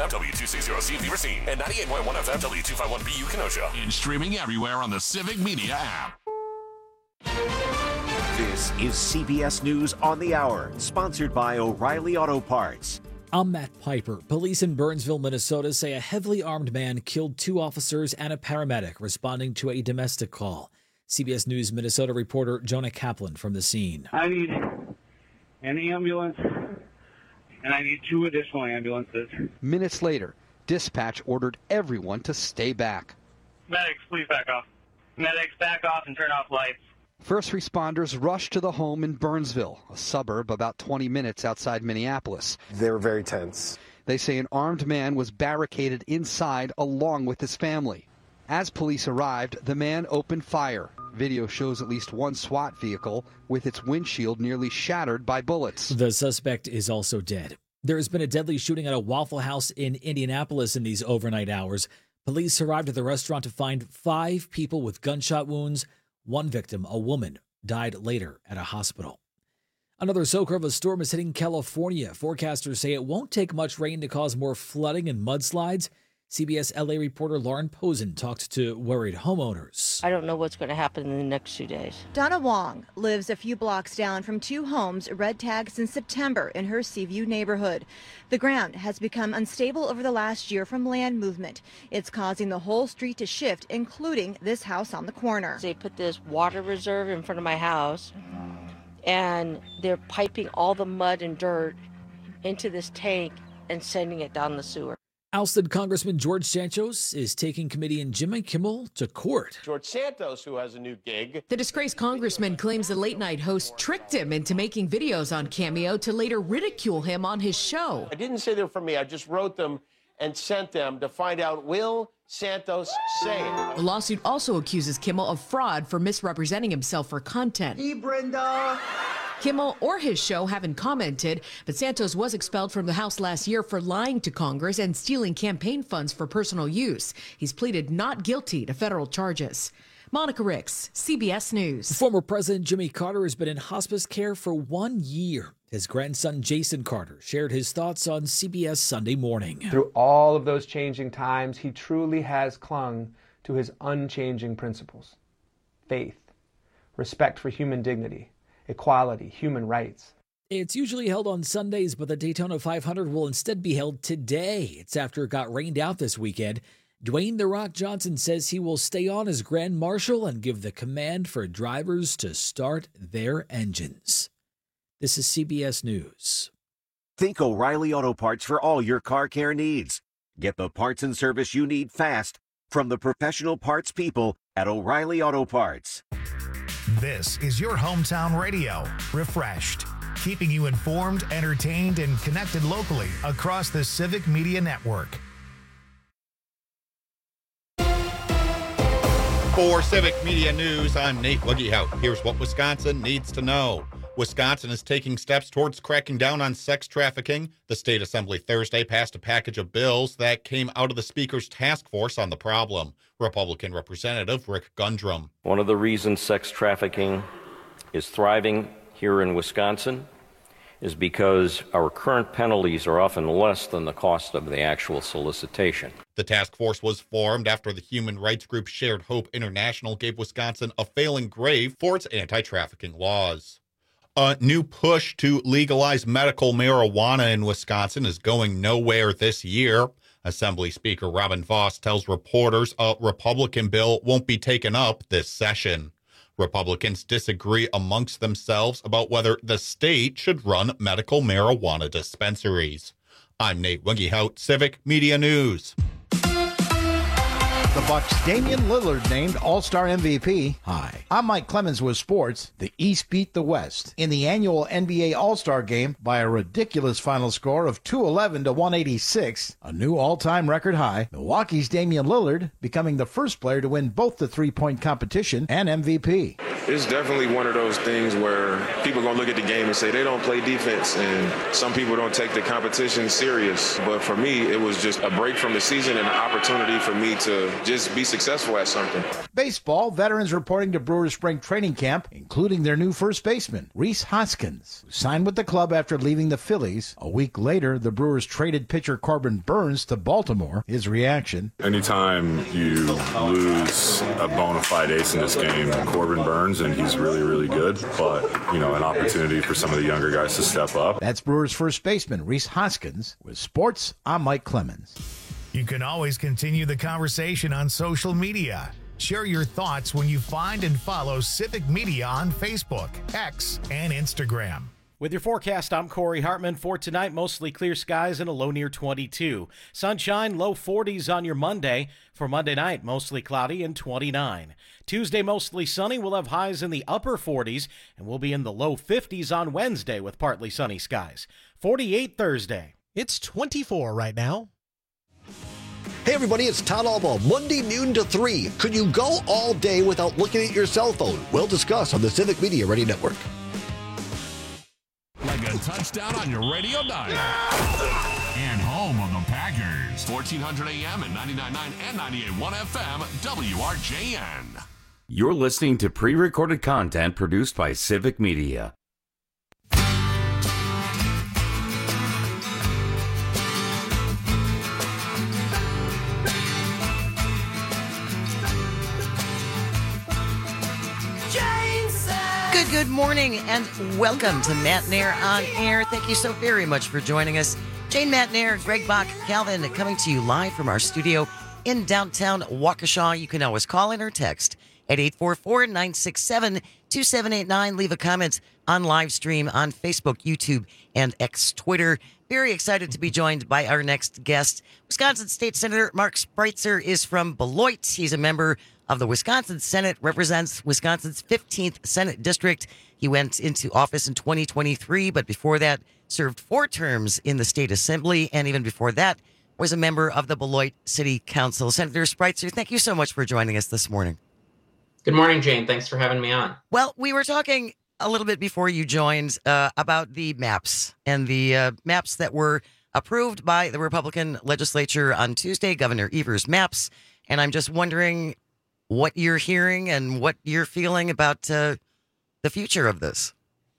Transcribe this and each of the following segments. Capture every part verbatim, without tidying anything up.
M W two sixty C V Racine and ninety-eight point one F M W two fifty-one B U Kenosha. And streaming everywhere on the Civic Media app. This is C B S News on the Hour, sponsored by O'Reilly Auto Parts. I'm Matt Piper. Police in Burnsville, Minnesota say a heavily armed man killed two officers and a paramedic responding to a domestic call. C B S News Minnesota reporter Jonah Kaplan from the scene. I need an ambulance, and I need two additional ambulances. Minutes later, dispatch ordered everyone to stay back. Medics, please back off. Medics, back off and turn off lights. First responders rushed to the home in Burnsville, a suburb about twenty minutes outside Minneapolis. They were very tense. They say an armed man was barricaded inside along with his family. As police arrived, the man opened fire. Video shows at least one SWAT vehicle with its windshield nearly shattered by bullets. The suspect is also dead. There has been a deadly shooting at a Waffle House in Indianapolis in these overnight hours. Police arrived at the restaurant to find five people with gunshot wounds. One victim, a woman, died later at a hospital. Another soaker of a storm is hitting California. Forecasters say it won't take much rain to cause more flooding and mudslides. C B S L A reporter Lauren Posen talked to worried homeowners. I don't know what's going to happen in the next few days. Donna Wong lives a few blocks down from two homes red tagged since September in her Seaview neighborhood. The ground has become unstable over the last year from land movement. It's causing the whole street to shift, including this house on the corner. They put this water reserve in front of my house, and they're piping all the mud and dirt into this tank and sending it down the sewer. Ousted Congressman George Santos is taking comedian Jimmy Kimmel to court. George Santos, who has a new gig. The disgraced congressman claims the late-night host tricked him into making videos on Cameo to later ridicule him on his show. I didn't say they're from me. I just wrote them and sent them to find out, will Santos say it? The lawsuit also accuses Kimmel of fraud for misrepresenting himself for content. Hey, Brenda. Kimmel or his show haven't commented, but Santos was expelled from the House last year for lying to Congress and stealing campaign funds for personal use. He's pleaded not guilty to federal charges. Monica Ricks, C B S News. Former President Jimmy Carter has been in hospice care for one year. His grandson Jason Carter shared his thoughts on C B S Sunday Morning. Through all of those changing times, he truly has clung to his unchanging principles: faith, respect for human dignity, equality, human rights. It's usually held on Sundays, but the Daytona five hundred will instead be held today. It's after it got rained out this weekend. Dwayne "The Rock" Johnson says he will stay on as Grand Marshal and give the command for drivers to start their engines. This is C B S News. Think O'Reilly Auto Parts for all your car care needs. Get the parts and service you need fast from the professional parts people at O'Reilly Auto Parts. This is your hometown radio, Refreshed, keeping you informed, entertained, and connected locally across the Civic Media Network. For Civic Media News, I'm Nate Wuggehout. Here's what Wisconsin needs to know. Wisconsin is taking steps towards cracking down on sex trafficking. The state assembly Thursday passed a package of bills that came out of the speaker's task force on the problem. Republican Representative Rick Gundrum. One of the reasons sex trafficking is thriving here in Wisconsin is because our current penalties are often less than the cost of the actual solicitation. The task force was formed after the human rights group Shared Hope International gave Wisconsin a failing grade for its anti-trafficking laws. A new push to legalize medical marijuana in Wisconsin is going nowhere this year. Assembly Speaker Robin Vos tells reporters a Republican bill won't be taken up this session. Republicans disagree amongst themselves about whether the state should run medical marijuana dispensaries. I'm Nate Wuggehout, Civic Media News. The Bucks' Damian Lillard named All-Star M V P. Hi, I'm Mike Clemens with sports. The East beat the West in the annual N B A All-Star Game by a ridiculous final score of two eleven to one eighty-six, a new all-time record high. Milwaukee's Damian Lillard becoming the first player to win both the three-point competition and M V P. It's definitely one of those things where people are going to look at the game and say they don't play defense, and some people don't take the competition serious. But for me, it was just a break from the season and an opportunity for me to just be successful at something. Baseball, veterans reporting to Brewers spring training camp, including their new first baseman, Rhys Hoskins, who signed with the club after leaving the Phillies. A week later, the Brewers traded pitcher Corbin Burnes to Baltimore. His reaction: anytime you lose a bona fide ace in this game, Corbin Burnes, and he's really, really good, but, you know, an opportunity for some of the younger guys to step up. That's Brewers first baseman Rhys Hoskins. With sports, I'm Mike Clemens. You can always continue the conversation on social media. Share your thoughts when you find and follow Civic Media on Facebook, X, and Instagram. With your forecast, I'm Corey Hartman. For tonight, mostly clear skies and a low near twenty-two. Sunshine, low forties on your Monday. For Monday night, mostly cloudy and twenty-nine. Tuesday, mostly sunny. We'll have highs in the upper forties, and we'll be in the low fifties on Wednesday with partly sunny skies. forty-eight Thursday. It's twenty-four right now. Hey everybody, it's Todd Albaugh, Monday noon to three. Could you go all day without looking at your cell phone? We'll discuss on the Civic Media Radio Network. Like a touchdown on your radio dial. And home of the Packers. fourteen hundred A M and ninety-nine point nine and ninety-eight point one F M, W R J N. You're listening to pre-recorded content produced by Civic Media. Good, good morning, and welcome to Matt Nair on Air. Thank you so very much for joining us. Jane, Matt Nair, Greg Bach, Calvin, coming to you live from our studio in downtown Waukesha. You can always call in or text at eight four four, nine six seven, two seven eight nine. Leave a comment on live stream on Facebook, YouTube, and X Twitter. Very excited to be joined by our next guest. Wisconsin State Senator Mark Spreitzer is from Beloit. He's a member of the Wisconsin Senate, represents Wisconsin's fifteenth Senate District. He went into office in twenty twenty-three, but before that served four terms in the State Assembly, and even before that was a member of the Beloit City Council. Senator Spreitzer, thank you so much for joining us this morning. Good morning, Jane. Thanks for having me on. Well, we were talking a little bit before you joined uh, about the maps and the uh, maps that were approved by the Republican legislature on Tuesday, Governor Evers' maps, and I'm just wondering what you're hearing and what you're feeling about uh, the future of this.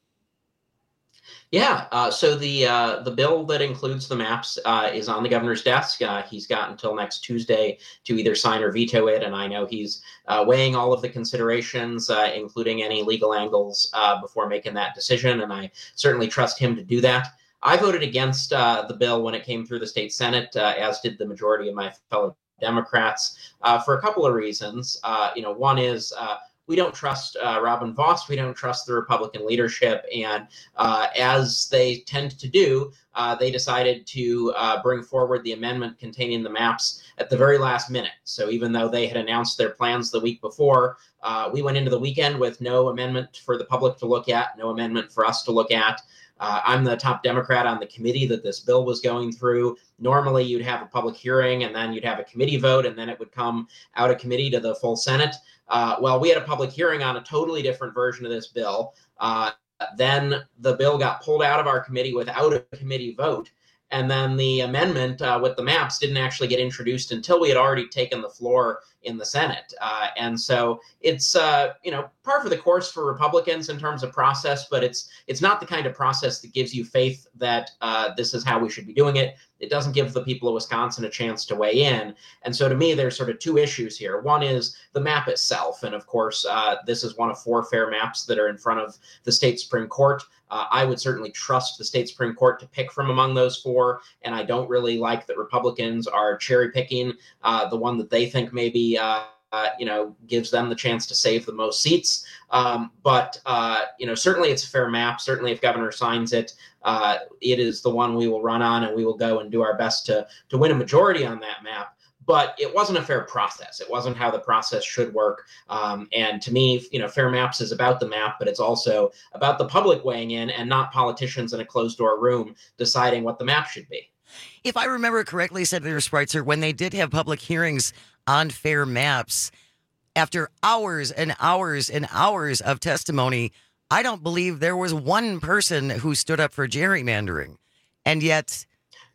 Yeah, uh, so the uh, the bill that includes the maps uh, is on the governor's desk. Uh, he's got until next Tuesday to either sign or veto it, and I know he's uh, weighing all of the considerations, uh, including any legal angles, uh, before making that decision, and I certainly trust him to do that. I voted against uh, the bill when it came through the state Senate, uh, as did the majority of my fellow Democrats, uh, for a couple of reasons. Uh, you know, one is uh, we don't trust uh, Robin Vos. We don't trust the Republican leadership. And uh, as they tend to do, uh, they decided to uh, bring forward the amendment containing the maps at the very last minute. So even though they had announced their plans the week before, uh, we went into the weekend with no amendment for the public to look at, no amendment for us to look at. Uh, I'm the top Democrat on the committee that this bill was going through. Normally, you'd have a public hearing, and then you'd have a committee vote, and then it would come out of committee to the full Senate. Uh, well, we had a public hearing on a totally different version of this bill. Uh, then the bill got pulled out of our committee without a committee vote. And then the amendment uh, with the maps didn't actually get introduced until we had already taken the floor in the Senate. Uh, and so it's, uh, you know, par for the course for Republicans in terms of process, but it's it's not the kind of process that gives you faith that uh, this is how we should be doing it. It doesn't give the people of Wisconsin a chance to weigh in. And so to me, there's sort of two issues here. One is the map itself. And of course, uh, this is one of four fair maps that are in front of the state Supreme Court. Uh, I would certainly trust the state Supreme Court to pick from among those four. And I don't really like that Republicans are cherry picking uh, the one that they think maybe uh, uh, you know, gives them the chance to save the most seats. Um, but, uh, you know, certainly it's a fair map. Certainly if governor signs it, uh, it is the one we will run on, and we will go and do our best to, to win a majority on that map. But it wasn't a fair process. It wasn't how the process should work. Um, and to me, you know, fair maps is about the map, but it's also about the public weighing in and not politicians in a closed door room deciding what the map should be. If I remember correctly, Senator Spreitzer, when they did have public hearings on fair maps, after hours and hours and hours of testimony, I don't believe there was one person who stood up for gerrymandering. And yet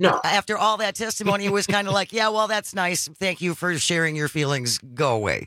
No. After all that testimony, it was kind of like, yeah, well, that's nice. Thank you for sharing your feelings. Go away.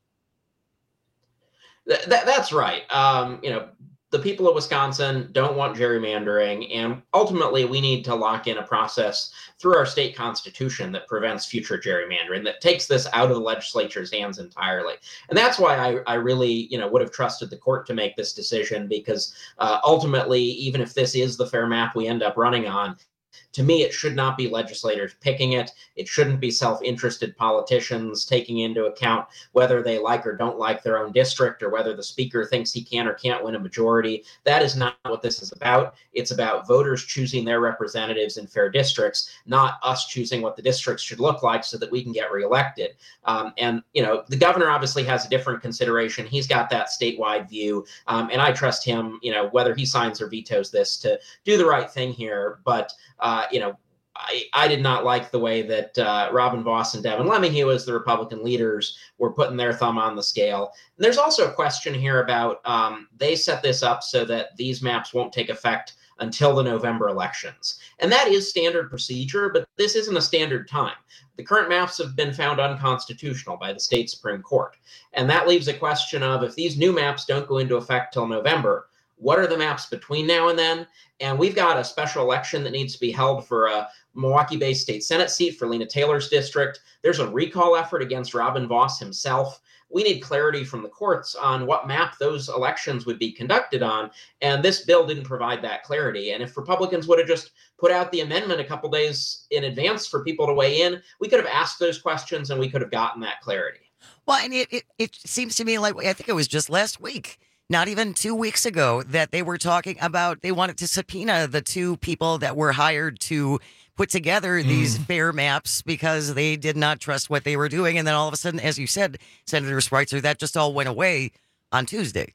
Th- that, that's right. Um, you know, the people of Wisconsin don't want gerrymandering, and ultimately we need to lock in a process through our state constitution that prevents future gerrymandering, that takes this out of the legislature's hands entirely. And that's why I, I really, you know, would have trusted the court to make this decision, because uh, ultimately, even if this is the fair map we end up running on, to me, it should not be legislators picking it. It shouldn't be self-interested politicians taking into account whether they like or don't like their own district, or whether the speaker thinks he can or can't win a majority. That is not what this is about. It's about voters choosing their representatives in fair districts, not us choosing what the districts should look like so that we can get reelected. Um, and, you know, the governor obviously has a different consideration. He's got that statewide view, um, and I trust him, you know, whether he signs or vetoes this, to do the right thing here. But Uh, you know, I, I did not like the way that uh, Robin Vos and Devin Lemahue, as the Republican leaders, were putting their thumb on the scale. And there's also a question here about um, they set this up so that these maps won't take effect until the November elections. And that is standard procedure, but this isn't a standard time. The current maps have been found unconstitutional by the state Supreme Court. And that leaves a question of, if these new maps don't go into effect till November, what are the maps between now and then? And we've got a special election that needs to be held for a Milwaukee-based state Senate seat for Lena Taylor's district. There's a recall effort against Robin Vos himself. We need clarity from the courts on what map those elections would be conducted on. And this bill didn't provide that clarity. And if Republicans would have just put out the amendment a couple days in advance for people to weigh in, we could have asked those questions and we could have gotten that clarity. Well, and it, it, it seems to me like, I think it was just last week, not even two weeks ago, that they were talking about they wanted to subpoena the two people that were hired to put together these mm. fair maps because they did not trust what they were doing. And then all of a sudden, as you said, Senator Spreitzer, that just all went away on Tuesday.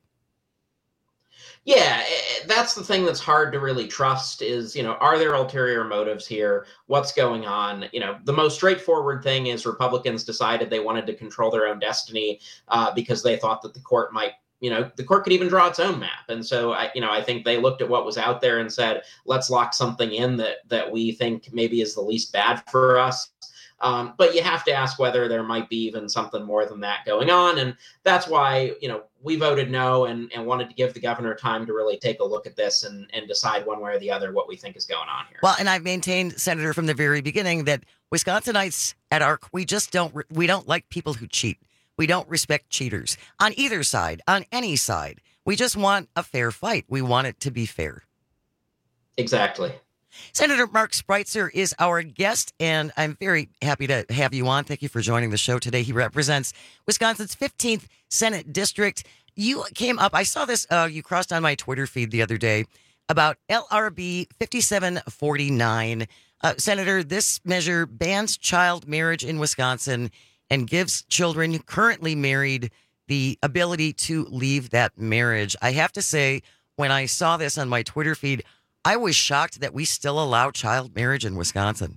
Yeah, that's the thing that's hard to really trust is, you know, are there ulterior motives here? What's going on? You know, the most straightforward thing is Republicans decided they wanted to control their own destiny uh, because they thought that the court might, you know, the court could even draw its own map. And so, I, you know, I think they looked at what was out there and said, let's lock something in that that we think maybe is the least bad for us. Um, but you have to ask whether there might be even something more than that going on. And that's why, you know, we voted no and, and wanted to give the governor time to really take a look at this and, and decide one way or the other what we think is going on here. Well, and I've maintained, Senator, from the very beginning that Wisconsinites at ARC, we just don't, we don't like people who cheat. We don't respect cheaters on either side, on any side. We just want a fair fight. We want it to be fair. Exactly. Senator Mark Spreitzer is our guest, and I'm very happy to have you on. Thank you for joining the show today. He represents Wisconsin's fifteenth Senate District. You came up, I saw this, uh, you crossed on my Twitter feed the other day about L R B fifty-seven forty-nine. Uh, Senator, this measure bans child marriage in Wisconsin and gives children currently married the ability to leave that marriage. I have to say, when I saw this on my Twitter feed, I was shocked that we still allow child marriage in Wisconsin.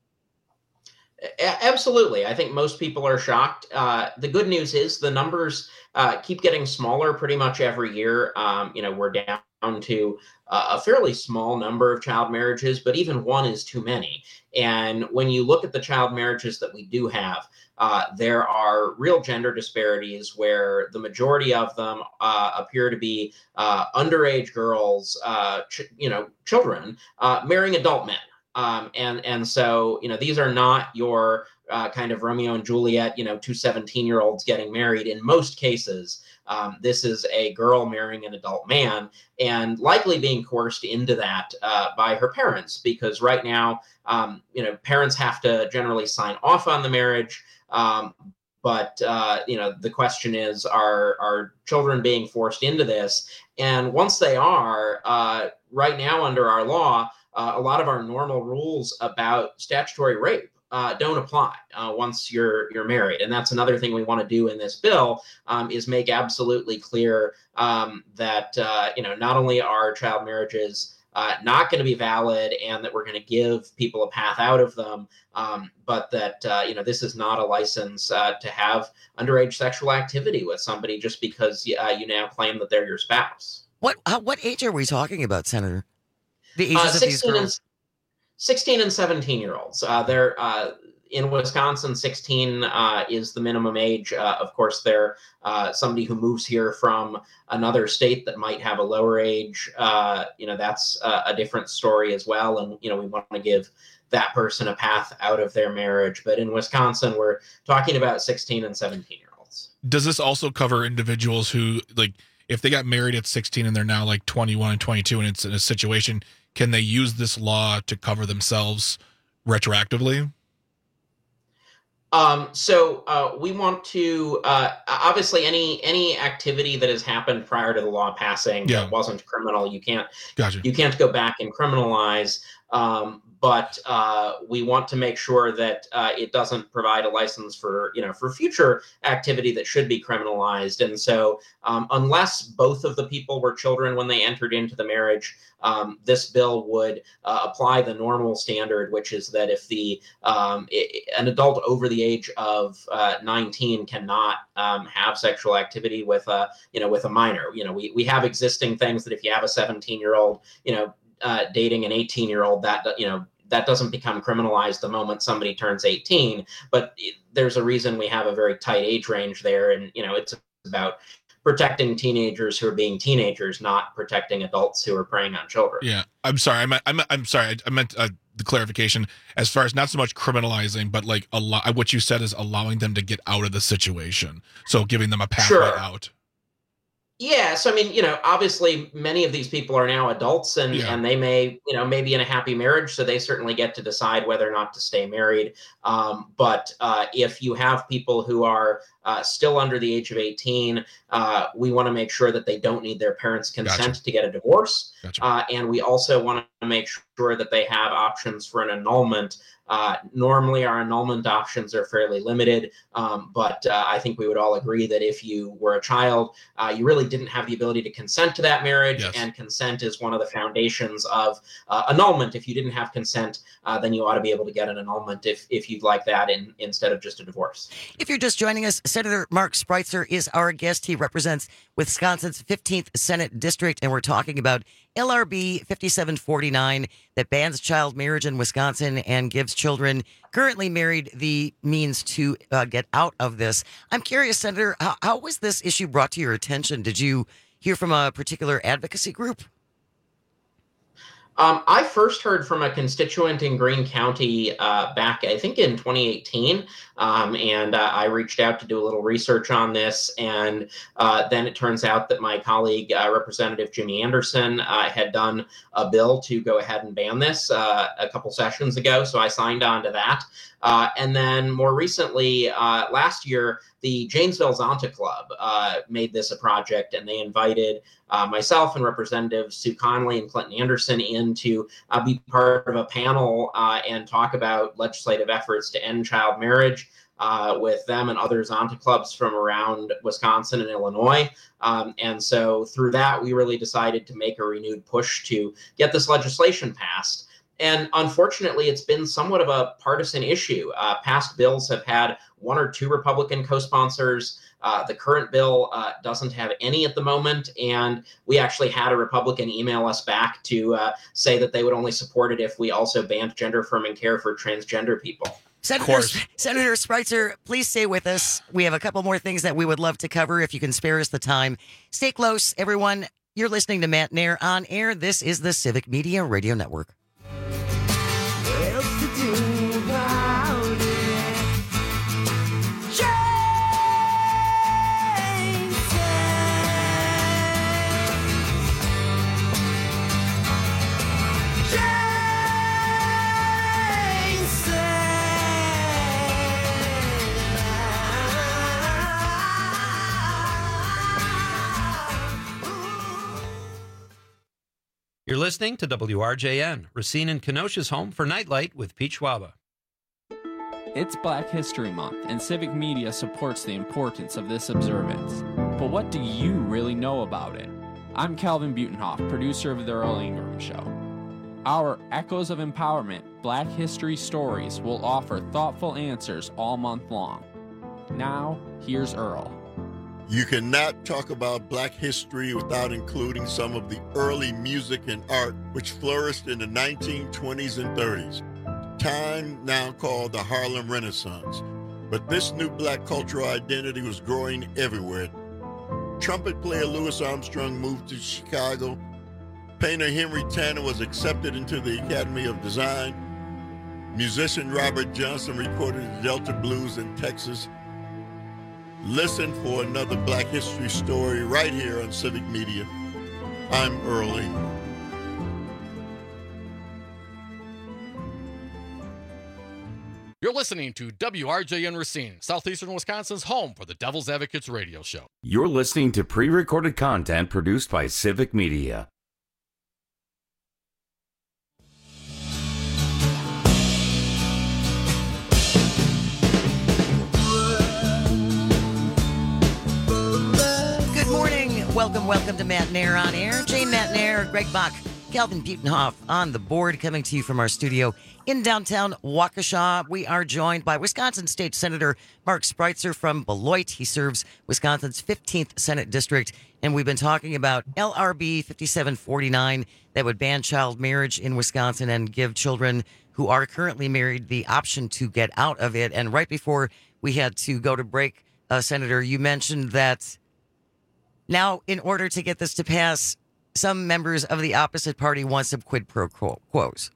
Absolutely. I think most people are shocked. Uh, the good news is the numbers uh, keep getting smaller pretty much every year. Um, you know, we're down to uh, a fairly small number of child marriages, but even one is too many. And when you look at the child marriages that we do have, uh, there are real gender disparities where the majority of them uh, appear to be uh, underage girls, uh, ch- you know, children uh, marrying adult men. Um, and, and so, you know, these are not your uh, kind of Romeo and Juliet, you know, two seventeen-year-olds getting married. In most cases, um, this is a girl marrying an adult man and likely being coerced into that uh, by her parents, because right now, um, you know, parents have to generally sign off on the marriage. Um, but, uh, you know, the question is, are, are children being forced into this? And once they are, uh, right now under our law, Uh, a lot of our normal rules about statutory rape uh, don't apply uh, once you're you're married, and that's another thing we want to do in this bill um, is make absolutely clear um, that uh, you know not only are child marriages uh, not going to be valid, and that we're going to give people a path out of them, um, but that uh, you know this is not a license uh, to have underage sexual activity with somebody just because uh, you now claim that they're your spouse. What how, what age are we talking about, Senator? The ages uh, of these girls? And, sixteen and seventeen year olds. Uh, they're uh, in Wisconsin, sixteen uh, is the minimum age. Uh, of course, they're uh, somebody who moves here from another state that might have a lower age. Uh, you know, that's uh, a different story as well. And, you know, we want to give that person a path out of their marriage. But in Wisconsin, we're talking about sixteen and seventeen year olds. Does this also cover individuals who, like, if they got married at sixteen and they're now like twenty-one and twenty-two and it's in a situation, can they use this law to cover themselves retroactively? Um, so uh, we want to uh, obviously any any activity that has happened prior to the law passing yeah. that wasn't criminal, you can't gotcha. you can't go back and criminalize. Um, but uh, we want to make sure that uh, it doesn't provide a license for you know for future activity that should be criminalized. And so um, unless both of the people were children when they entered into the marriage, um, this bill would uh, apply the normal standard, which is that if the um, it, an adult over the age of uh, nineteen cannot um, have sexual activity with a you know with a minor. You know we we have existing things that if you have a seventeen year old you know uh, dating an eighteen year old, that you know that doesn't become criminalized the moment somebody turns eighteen. But it, there's a reason we have a very tight age range there, and you know it's about protecting teenagers who are being teenagers, not protecting adults who are preying on children. Yeah, I'm sorry. I meant, I'm, I'm sorry. I, I meant uh, the clarification as far as not so much criminalizing, but like a lot. What you said is allowing them to get out of the situation, so giving them a pathway Sure. out. Yeah, so I mean, you know, obviously many of these people are now adults and, Yeah. and they may, you know, maybe in a happy marriage, so they certainly get to decide whether or not to stay married. Um, but uh, if you have people who are uh, still under the age of eighteen, uh, we want to make sure that they don't need their parents' consent Gotcha. to get a divorce. Gotcha. Uh, and we also want to make sure that they have options for an annulment. Uh, normally, our annulment options are fairly limited, um, but uh, I think we would all agree that if you were a child, uh, you really didn't have the ability to consent to that marriage, Yes. and consent is one of the foundations of uh, annulment. If you didn't have consent, uh, then you ought to be able to get an annulment if if you'd like that in, instead of just a divorce. If you're just joining us, Senator Mark Spreitzer is our guest. He represents Wisconsin's fifteenth Senate District, and we're talking about L R B fifty-seven forty-nine that bans child marriage in Wisconsin and gives children currently married the means to uh, get out of this. I'm curious, Senator, how, how was this issue brought to your attention? Did you hear from a particular advocacy group? Um, I first heard from a constituent in Greene County uh, back, I think, in twenty eighteen, um, and uh, I reached out to do a little research on this, and uh, then it turns out that my colleague, uh, Representative Jimmy Anderson, uh, had done a bill to go ahead and ban this uh, a couple sessions ago, so I signed on to that. Uh, and then more recently, uh, last year, the Janesville Zonta Club uh, made this a project, and they invited uh, myself and Representatives Sue Connolly and Clinton Anderson in to uh, be part of a panel uh, and talk about legislative efforts to end child marriage uh, with them and other Zonta clubs from around Wisconsin and Illinois. Um, and so through that, we really decided to make a renewed push to get this legislation passed. And unfortunately, it's been somewhat of a partisan issue. Uh, past bills have had one or two Republican co-sponsors. Uh, the current bill uh, doesn't have any at the moment. And we actually had a Republican email us back to uh, say that they would only support it if we also banned gender-affirming care for transgender people. Senator, Senator Spreitzer, please stay with us. We have a couple more things that we would love to cover if you can spare us the time. Stay close, everyone. You're listening to Matt Nair on air. This is the Civic Media Radio Network. You're listening to W R J N, Racine and Kenosha's home for Nightlight with Pete Schwaba. It's Black History Month, and Civic Media supports the importance of this observance. But what do you really know about it? I'm Calvin Butenhoff, producer of The Earl Ingram Show. Our Echoes of Empowerment Black History Stories will offer thoughtful answers all month long. Now, here's Earl. You cannot talk about black history without including some of the early music and art which flourished in the nineteen twenties and thirties, time now called the Harlem Renaissance. But this new black cultural identity was growing everywhere. Trumpet player Louis Armstrong moved to Chicago. Painter Henry Tanner was accepted into the Academy of Design. Musician Robert Johnson recorded the Delta Blues in Texas. Listen for another Black History story right here on Civic Media. I'm Earl Ingram. You're listening to W R J N Racine, Southeastern Wisconsin's home for the Devil's Advocates radio show. You're listening to pre-recorded content produced by Civic Media. Welcome, welcome to Matt Nair on Air. Jane Matt Nair, Greg Bach, Calvin Butenhoff on the board, coming to you from our studio in downtown Waukesha. We are joined by Wisconsin State Senator Mark Spreitzer from Beloit. He serves Wisconsin's fifteenth Senate District, and we've been talking about L R B fifty-seven forty-nine that would ban child marriage in Wisconsin and give children who are currently married the option to get out of it. And right before we had to go to break, uh, Senator, you mentioned that now, in order to get this to pass, some members of the opposite party want some quid pro quos.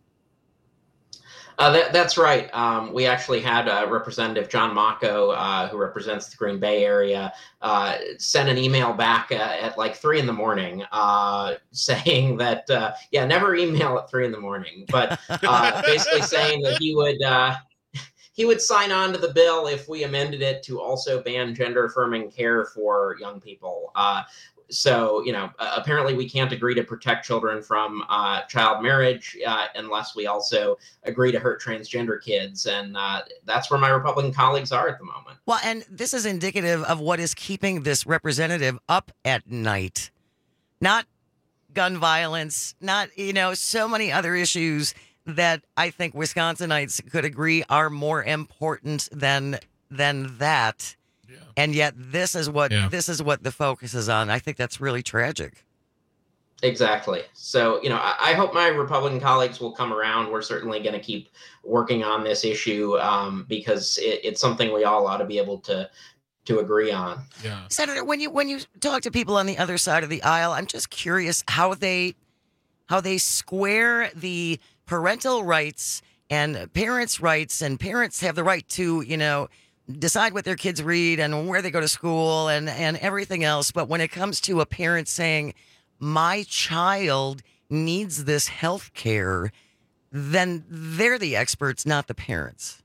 Uh, that, that's right. Um, we actually had uh, Representative John Mocco, uh, who represents the Green Bay area, uh, sent an email back at, at like three in the morning uh, saying that, uh, yeah, never email at three in the morning, but uh, basically saying that he would uh, he would sign on to the bill if we amended it to also ban gender affirming care for young people. Uh, So, you know, uh, apparently we can't agree to protect children from uh, child marriage uh, unless we also agree to hurt transgender kids. And uh, that's where my Republican colleagues are at the moment. Well, and this is indicative of what is keeping this representative up at night. Not gun violence, not, you know, so many other issues that I think Wisconsinites could agree are more important than than that. And yet this is what yeah. this is what the focus is on. I think that's really tragic. Exactly. So, you know, I, I hope my Republican colleagues will come around. We're certainly going to keep working on this issue um, because it, it's something we all ought to be able to to agree on. Yeah. Senator, when you when you talk to people on the other side of the aisle, I'm just curious how they how they square the parental rights and parents' rights, and parents have the right to, you know, decide what their kids read and where they go to school and, and everything else. But when it comes to a parent saying, my child needs this health care, then they're the experts, not the parents.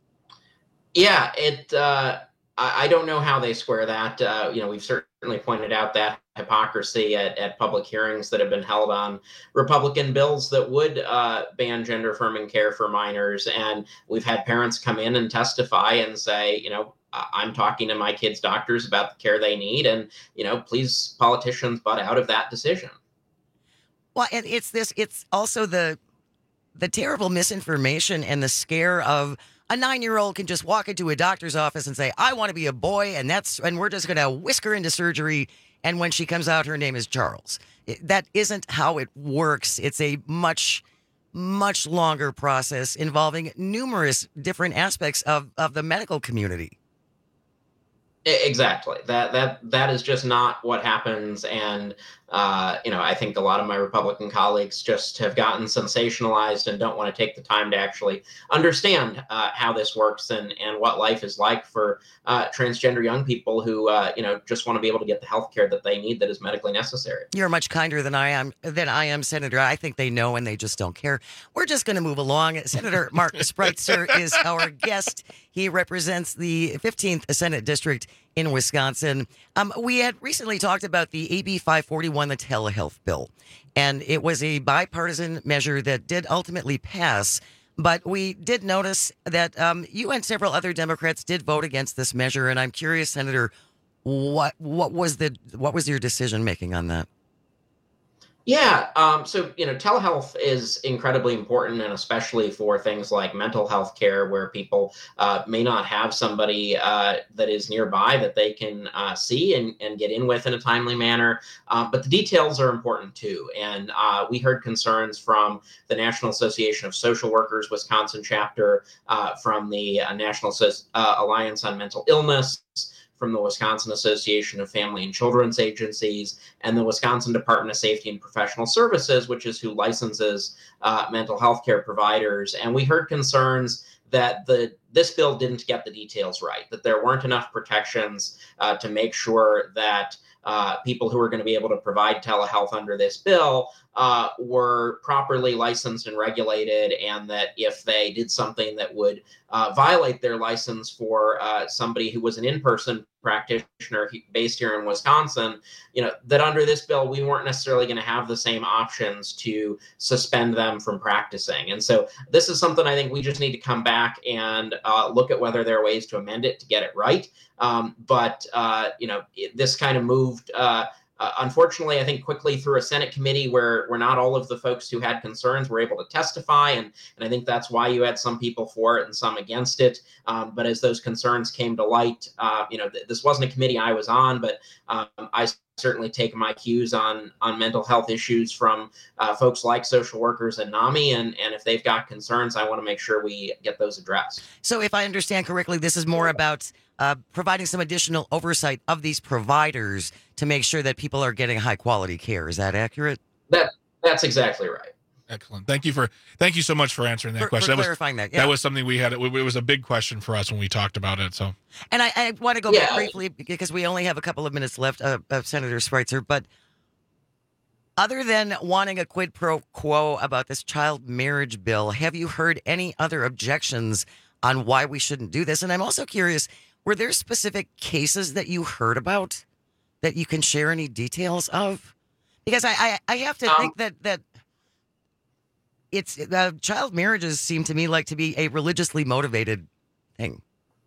Yeah, it. Uh, I, I don't know how they square that. Uh, you know, we've certainly pointed out that hypocrisy at, at public hearings that have been held on Republican bills that would uh, ban gender affirming care for minors. And we've had parents come in and testify and say, you know, I'm talking to my kids' doctors about the care they need. And, you know, please, politicians, butt out of that decision. Well, and it's this, it's also the, the terrible misinformation and the scare of a nine-year-old can just walk into a doctor's office and say, I want to be a boy, and that's, and we're just going to whisk her into surgery. And when she comes out, her name is Charles. It, that isn't how it works. It's a much, much longer process involving numerous different aspects of, of the medical community. Exactly. That that that is just not what happens. And, uh, you know, I think a lot of my Republican colleagues just have gotten sensationalized and don't want to take the time to actually understand uh, how this works and, and what life is like for uh, transgender young people who, uh, you know, just want to be able to get the health care that they need that is medically necessary. You're much kinder than I am, than I am, Senator. I think they know and they just don't care. We're just going to move along. Senator Mark Spreitzer is our guest. He represents the fifteenth Senate District in Wisconsin. Um, we had recently talked about the A B five forty-one, the telehealth bill, and it was a bipartisan measure that did ultimately pass. But we did notice that um, you and several other Democrats did vote against this measure, and I'm curious, Senator, what what was the what was your decision making on that? Yeah, um, so you know, telehealth is incredibly important, and especially for things like mental health care, where people uh, may not have somebody uh, that is nearby that they can uh, see and, and get in with in a timely manner. Uh, but the details are important too, and uh, we heard concerns from the National Association of Social Workers Wisconsin chapter, uh, from the uh, National so- uh, Alliance on Mental Illness, from the Wisconsin Association of Family and Children's Agencies, and the Wisconsin Department of Safety and Professional Services, which is who licenses uh, mental health care providers. And we heard concerns that the this bill didn't get the details right, that there weren't enough protections uh, to make sure that uh, people who are going to be able to provide telehealth under this bill uh, were properly licensed and regulated, and that if they did something that would uh, violate their license for uh, somebody who was an in-person practitioner based here in Wisconsin, you know, that under this bill, we weren't necessarily going to have the same options to suspend them from practicing. And so this is something I think we just need to come back and uh, look at whether there are ways to amend it to get it right. Um, but, uh, you know, it, this kind of moved, uh, uh, unfortunately, I think quickly through a Senate committee where, where not all of the folks who had concerns were able to testify. And, and I think that's why you had some people for it and some against it. Um, but as those concerns came to light, uh, you know, th- this wasn't a committee I was on, but um, I certainly take my cues on on mental health issues from uh, folks like social workers and NAMI. And, and if they've got concerns, I want to make sure we get those addressed. So if I understand correctly, this is more about uh, providing some additional oversight of these providers to make sure that people are getting high quality care. Is that accurate? That That's exactly right. Excellent. Thank you for thank you so much for answering that For- question. for that clarifying was, that, yeah. That was something we had. It was a big question for us when we talked about it. So, And I, I want to go Yeah. back briefly because we only have a couple of minutes left, uh, uh, Senator Spreitzer. But other than wanting a quid pro quo about this child marriage bill, have you heard any other objections on why we shouldn't do this? And I'm also curious, were there specific cases that you heard about that you can share any details of? Because I, I, I have to Um, think that that it's uh, child marriages seem to me like to be a religiously motivated thing.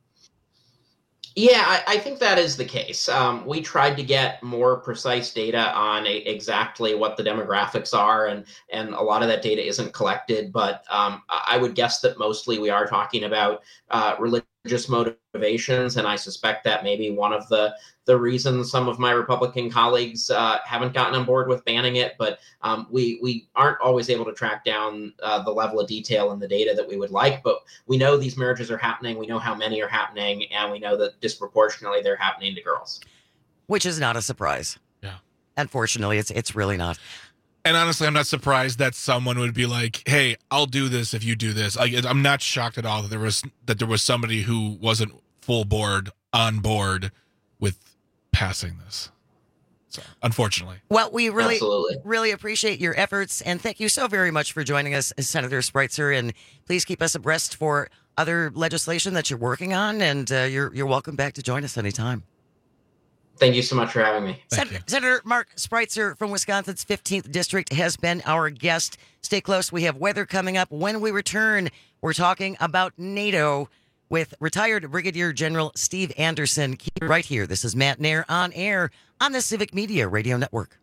Yeah, I, I think that is the case. Um, we tried to get more precise data on a, exactly what the demographics are, and and a lot of that data isn't collected. But um, I would guess that mostly we are talking about uh, religious motivations, and I suspect that maybe one of the the reasons some of my Republican colleagues uh, haven't gotten on board with banning it. But um, we we aren't always able to track down uh, the level of detail in the data that we would like. But we know these marriages are happening. We know how many are happening, and we know that disproportionately they're happening to girls. Which is not a surprise. Yeah. Unfortunately, it's it's really not. and honestly, I'm not surprised that someone would be like, "Hey, I'll do this if you do this." Like, I'm not shocked at all that there was that there was somebody who wasn't full board on board with passing this. So, unfortunately. Well, we really, Absolutely. really appreciate your efforts, and thank you so very much for joining us, Senator Spreitzer. And please keep us abreast for other legislation that you're working on, and uh, you're you're welcome back to join us anytime. Thank you so much for having me. Sen- Senator Mark Spreitzer from Wisconsin's fifteenth District has been our guest. Stay close. We have weather coming up. When we return, we're talking about NATO with retired Brigadier General Steve Anderson. Keep it right here. This is Matt Nair on air on the Civic Media Radio Network.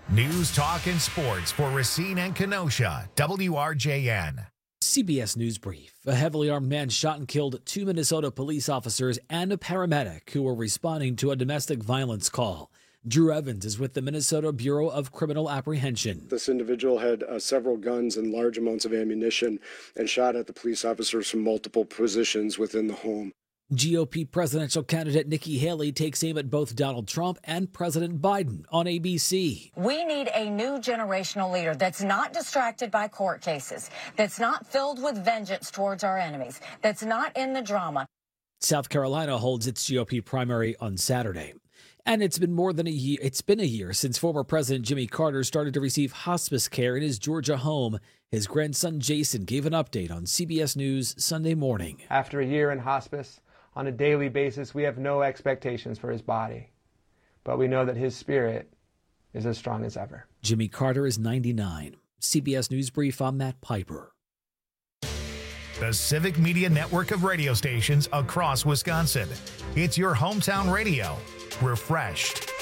News, talk, and sports for Racine and Kenosha. W R J N. C B S News Brief. A heavily armed man shot and killed two Minnesota police officers and a paramedic who were responding to a domestic violence call. Drew Evans is with the Minnesota Bureau of Criminal Apprehension. This individual had uh, several guns and large amounts of ammunition and shot at the police officers from multiple positions within the home. G O P presidential candidate Nikki Haley takes aim at both Donald Trump and President Biden on A B C. We need a new generational leader that's not distracted by court cases, that's not filled with vengeance towards our enemies, that's not in the drama. South Carolina holds its G O P primary on Saturday. And it's been more than a year. It's been a year since former President Jimmy Carter started to receive hospice care in his Georgia home. His grandson Jason gave an update on C B S News Sunday morning. After a year in hospice, on a daily basis, we have no expectations for his body, but we know that his spirit is as strong as ever. Jimmy Carter is ninety-nine. C B S News Brief, I'm Matt Piper. The Civic Media Network of radio stations across Wisconsin. It's your hometown radio. Refreshed.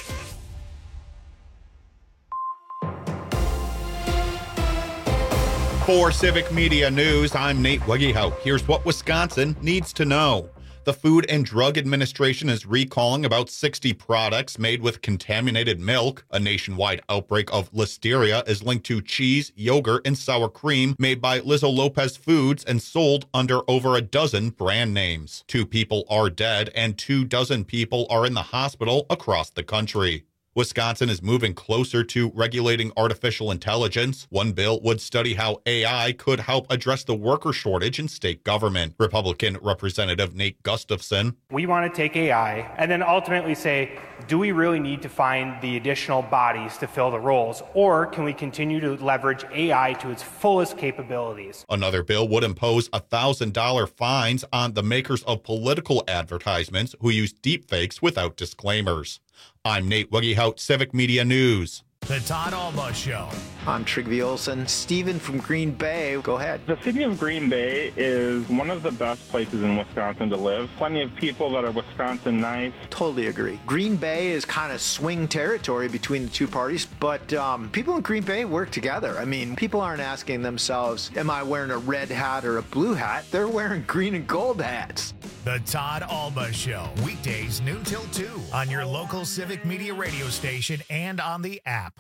For Civic Media News, I'm Nate Wegehout. Here's what Wisconsin needs to know. The Food and Drug Administration is recalling about sixty products made with contaminated milk. A nationwide outbreak of listeria is linked to cheese, yogurt, and sour cream made by Lizzo Lopez Foods and sold under over a dozen brand names. Two people are dead and two dozen people are in the hospital across the country. Wisconsin is moving closer to regulating artificial intelligence. One bill would study how A I could help address the worker shortage in state government. Republican Representative Nate Gustafson. We want to take A I and then ultimately say, do we really need to find the additional bodies to fill the roles, or can we continue to leverage A I to its fullest capabilities? Another bill would impose one thousand dollars fines on the makers of political advertisements who use deepfakes without disclaimers. I'm Nate Wegehout, Civic Media News. The Todd Alba Show. I'm Trigby Olson. Steven from Green Bay. Go ahead. The city of Green Bay is one of the best places in Wisconsin to live. Plenty of people that are Wisconsin nice. Totally agree. Green Bay is kind of swing territory between the two parties, but um, people in Green Bay work together. I mean, people aren't asking themselves, am I wearing a red hat or a blue hat? They're wearing green and gold hats. The Todd Alba Show. Weekdays noon till two on your local Civic Media radio station and on the app.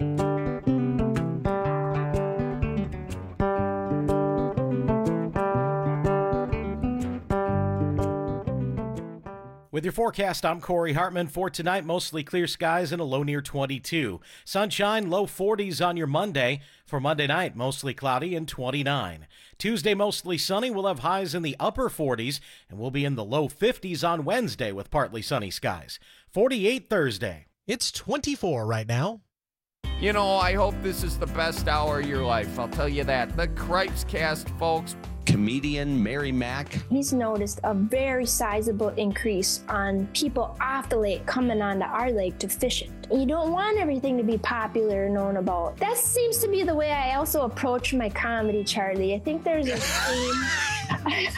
With your forecast, I'm Corey Hartman. For tonight, mostly clear skies and a low near twenty-two. Sunshine, low forties on your Monday. For Monday night, mostly cloudy and twenty-nine. Tuesday, mostly sunny. We'll have highs in the upper forties, and we'll be in the low fifties on Wednesday with partly sunny skies. forty-eight Thursday. It's twenty-four right now. You know, I hope this is the best hour of your life. I'll tell you that. The Cripes Cast, folks. Comedian Mary Mack. He's noticed a very sizable increase on people off the lake coming onto our lake to fish it. You don't want everything to be popular and known about. That seems to be the way I also approach my comedy, Charlie. I think there's a theme.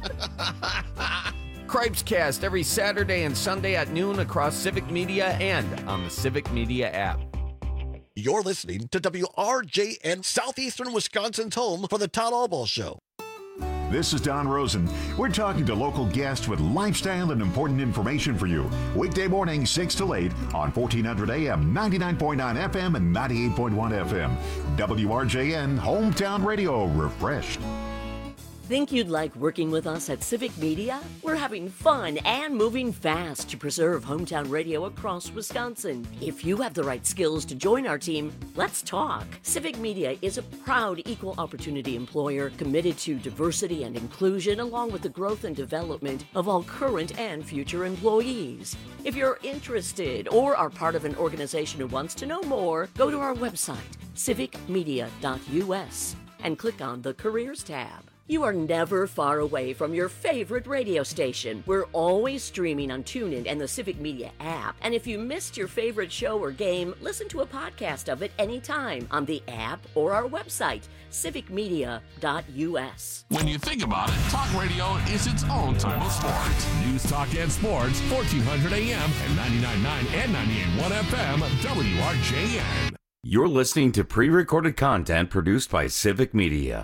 Cripes Cast every Saturday and Sunday at noon across Civic Media and on the Civic Media app. You're listening to W R J N, Southeastern Wisconsin's home for the Todd Alba Show. This is Don Rosen. We're talking to local guests with lifestyle and important information for you. Weekday morning, six to eight on fourteen hundred A M, ninety-nine point nine F M, and ninety-eight point one F M. W R J N, Hometown Radio, refreshed. Think you'd like working with us at Civic Media? We're having fun and moving fast to preserve hometown radio across Wisconsin. If you have the right skills to join our team, let's talk. Civic Media is a proud equal opportunity employer committed to diversity and inclusion along with the growth and development of all current and future employees. If you're interested or are part of an organization who wants to know more, go to our website, civic media dot U S, and click on the Careers tab. You are never far away from your favorite radio station. We're always streaming on TuneIn and the Civic Media app. And if you missed your favorite show or game, listen to a podcast of it anytime on the app or our website, civic media dot U S. When you think about it, talk radio is its own type of sports. News, talk, and sports, fourteen hundred A M and ninety-nine point nine and ninety-eight point one F M, W R J N. You're listening to pre-recorded content produced by Civic Media.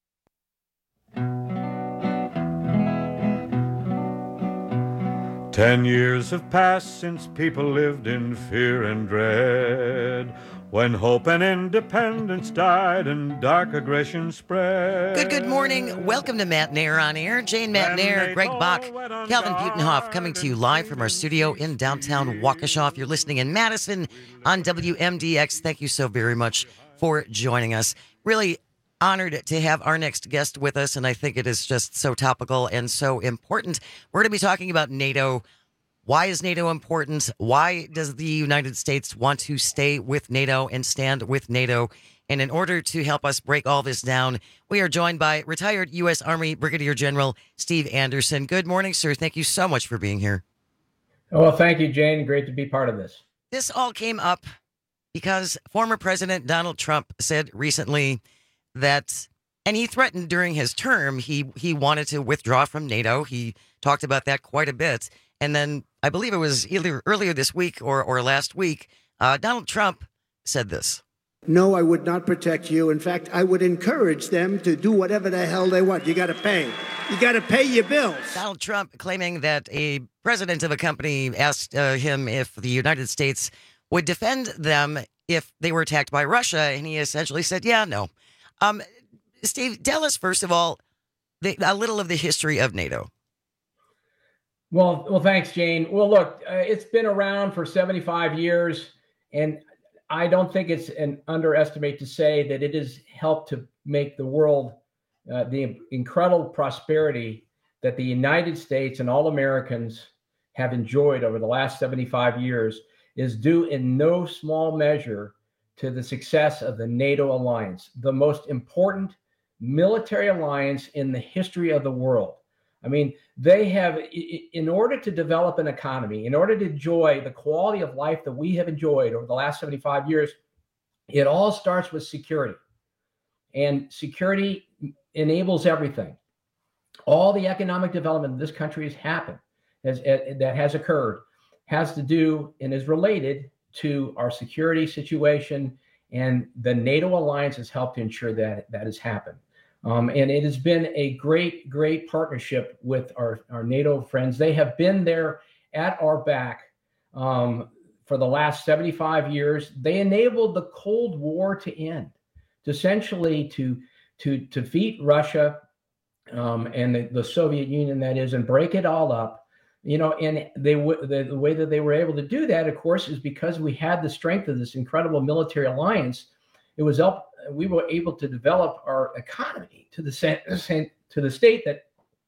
Ten years have passed since people lived in fear and dread, when hope and independence died and dark aggression spread. Good, good morning. Welcome to Matt Nair on Air. Jane Matt Nair, Greg Bach, Calvin Butenhoff coming to you live from our studio in downtown Waukesha. If you're listening in Madison on W M D X, thank you so very much for joining us. Really honored to have our next guest with us, and I think it is just so topical and so important. We're going to be talking about NATO. Why is NATO important? Why does the United States want to stay with NATO and stand with NATO? And in order to help us break all this down, we are joined by retired U S Army Brigadier General Steve Anderson. Good morning, sir. Thank you so much for being here. Well, thank you, Jane. Great to be part of this. This all came up because former President Donald Trump said recently that, and he threatened during his term, he he wanted to withdraw from NATO. He talked about that quite a bit. And then I believe it was either earlier this week or, or last week, uh, Donald Trump said this. No, I would not protect you. In fact, I would encourage them to do whatever the hell they want. You got to pay. You got to pay your bills. Donald Trump claiming that a president of a company asked uh, him if the United States would defend them if they were attacked by Russia. And he essentially said, yeah, no. Um, Steve, tell us, first of all, the, a little of the history of NATO. Well, well, thanks, Jane. Well, look, uh, it's been around for seventy-five years, and I don't think it's an underestimate to say that it has helped to make the world uh, the incredible prosperity that the United States and all Americans have enjoyed over the last seventy-five years is due in no small measure to the success of the NATO alliance, the most important military alliance in the history of the world. I mean, they have, in order to develop an economy, in order to enjoy the quality of life that we have enjoyed over the last seventy-five years, it all starts with security. And security enables everything. All the economic development in this country has happened, has, that has occurred, has to do and is related to our security situation, and the NATO alliance has helped to ensure that that has happened. Um, and it has been a great, great partnership with our, our NATO friends. They have been there at our back um, for the last seventy-five years. They enabled the Cold War to end, to essentially to, to, to defeat Russia um, and the, the Soviet Union, that is, and break it all up. You know, and they w- the, the way that they were able to do that, of course, is because we had the strength of this incredible military alliance. It was up. We were able to develop our economy to the to the state that,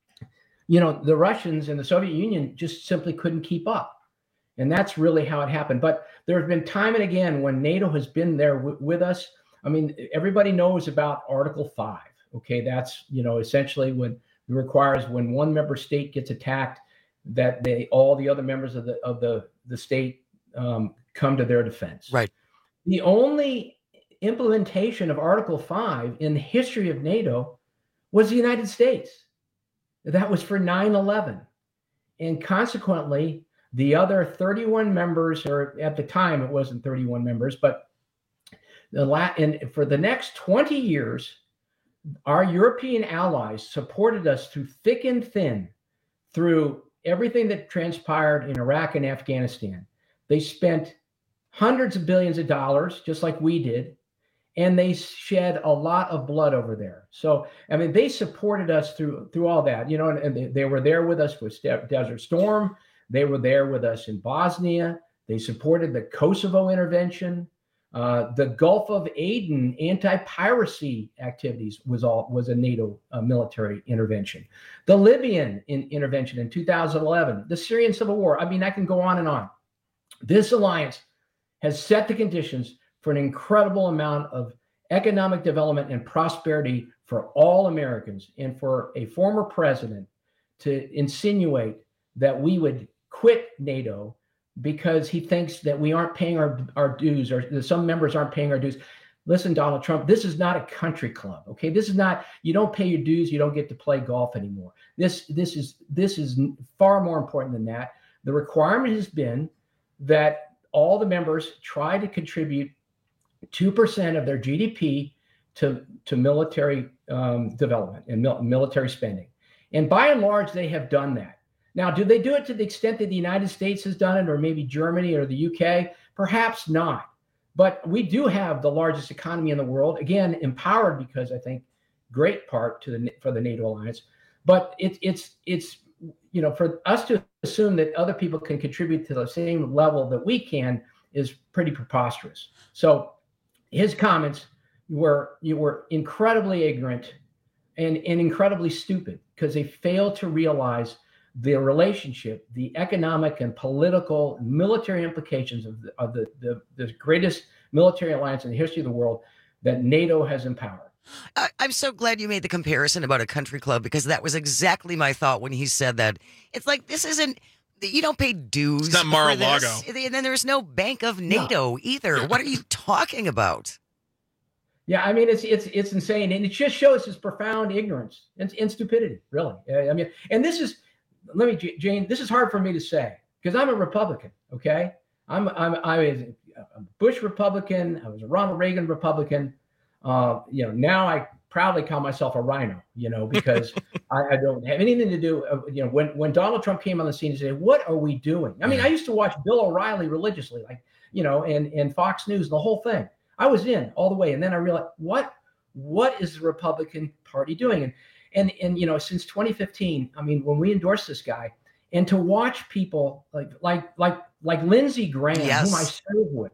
you know, the Russians and the Soviet Union just simply couldn't keep up. And that's really how it happened. But there have been time and again when NATO has been there w- with us. I mean, everybody knows about Article five. OK, that's, you know, essentially when it requires when one member state gets attacked, that they all the other members of the of the, the state um, come to their defense. Right. The only implementation of Article five in the history of NATO was the United States. That was for nine eleven. And consequently, the other thirty-one members, or at the time it wasn't thirty-one members, but the la- and for the next twenty years, our European allies supported us through thick and thin, through everything that transpired in Iraq and Afghanistan. They spent hundreds of billions of dollars, just like we did, and they shed a lot of blood over there. So, I mean, they supported us through through all that, you know, and, and they, they were there with us with Desert Storm. They were there with us in Bosnia. They supported the Kosovo intervention. Uh, the Gulf of Aden anti-piracy activities was all was a NATO uh, military intervention. The Libyan in, intervention in two thousand eleven, the Syrian civil war. I mean, I can go on and on. This alliance has set the conditions for an incredible amount of economic development and prosperity for all Americans, and for a former president to insinuate that we would quit NATO because he thinks that we aren't paying our, our dues, or that some members aren't paying our dues. Listen, Donald Trump, this is not a country club, okay? This is not, you don't pay your dues, you don't get to play golf anymore. This, this is, this is far more important than that. The requirement has been that all the members try to contribute two percent of their G D P to, to military um, development and mil- military spending. And by and large, they have done that. Now, do they do it to the extent that the United States has done it, or maybe Germany or the U K? Perhaps not. But we do have the largest economy in the world, again, empowered because I think great part to the for the NATO alliance. But it's it's it's you know, for us to assume that other people can contribute to the same level that we can is pretty preposterous. So his comments were you were incredibly ignorant and, and incredibly stupid because they fail to realize the relationship, the economic and political and military implications of, the, of the, the, the greatest military alliance in the history of the world that NATO has empowered. I, I'm so glad you made the comparison about a country club, because that was exactly my thought when he said that. It's like, this isn't, you don't pay dues. It's not Mar-a-Lago. And then there's no Bank of NATO no. either. What are you talking about? Yeah, I mean, it's it's it's insane. And it just shows his profound ignorance and, and stupidity, really. I mean, and this is, let me, Jane, this is hard for me to say because I'm a Republican, okay? I'm, I'm, I was a Bush Republican. I was a Ronald Reagan Republican. Uh, you know, now I proudly call myself a rhino, you know, because I, I don't have anything to do. Uh, you know, when, when Donald Trump came on the scene and said, what are we doing? I mean, I used to watch Bill O'Reilly religiously, like, you know, and, and Fox News, the whole thing. I was in all the way. And then I realized, what, what is the Republican Party doing? And, and, and, you know, since twenty fifteen, I mean, when we endorsed this guy, and to watch people like, like, like, like Lindsey Graham, yes. whom I served with,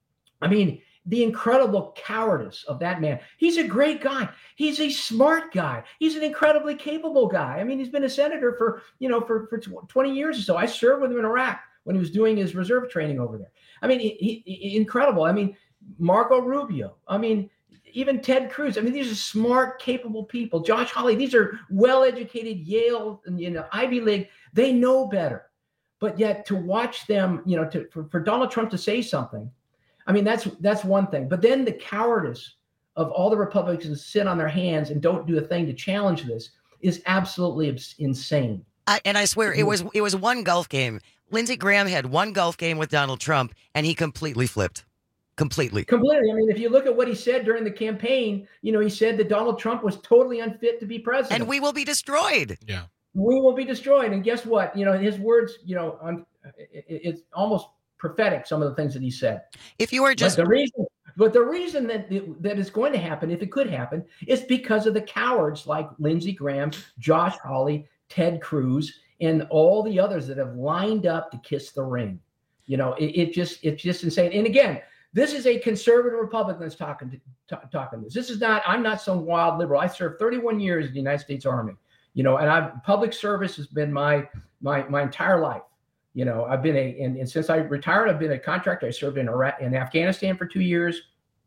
I mean, the incredible cowardice of that man. He's a great guy. He's a smart guy. He's an incredibly capable guy. I mean, he's been a senator for, you know, for, for twenty years or so. I served with him in Iraq when he was doing his reserve training over there. I mean, he, he, incredible. I mean, Marco Rubio. I mean, even Ted Cruz. I mean, these are smart, capable people. Josh Hawley. These are well-educated Yale and, you know, Ivy League. They know better. But yet to watch them, you know, to for, for Donald Trump to say something, I mean, that's that's one thing. But then the cowardice of all the Republicans sit on their hands and don't do a thing to challenge this is absolutely insane. I, and I swear it was it was one golf game. Lindsey Graham had one golf game with Donald Trump, and he completely flipped. Completely. Completely. I mean, if you look at what he said during the campaign, you know, he said that Donald Trump was totally unfit to be president. And we will be destroyed. Yeah. We will be destroyed. And guess what? You know, his words, you know, um, it, it's almost prophetic, some of the things that he said. If you were just but the reason, but the reason that it, that is going to happen, if it could happen, is because of the cowards like Lindsey Graham, Josh Hawley, Ted Cruz, and all the others that have lined up to kiss the ring. You know, it, it just it's just insane. And again, this is a conservative Republican that's talking to t- talking this. This is not. I'm not some wild liberal. I served thirty-one years in the United States Army. You know, and I've public service has been my my my entire life. You know, I've been a, and, and since I retired, I've been a contractor. I served in Iraq, in Afghanistan for two years.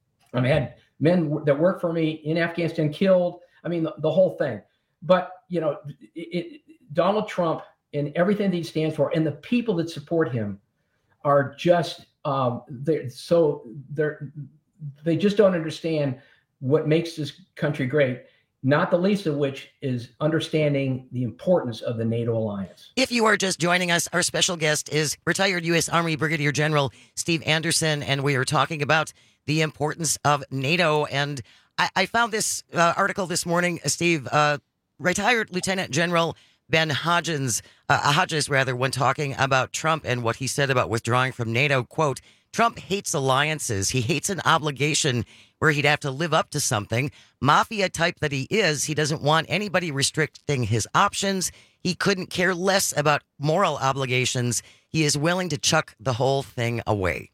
I had men that worked for me in Afghanistan killed. I mean, the, the whole thing. But, you know, it, it, Donald Trump and everything that he stands for and the people that support him are just, um, they're so they're, they just don't understand what makes this country great. Not the least of which is understanding the importance of the NATO alliance. If you are just joining us, our special guest is retired U S Army Brigadier General Steve Anderson, and we are talking about the importance of NATO. And I, I found this uh, article this morning, uh, Steve, uh, retired Lieutenant General Ben Hodges, uh, Hodges, rather, when talking about Trump and what he said about withdrawing from NATO, quote, Trump hates alliances. He hates an obligation where he'd have to live up to something. Mafia type that he is, he doesn't want anybody restricting his options. He couldn't care less about moral obligations. He is willing to chuck the whole thing away.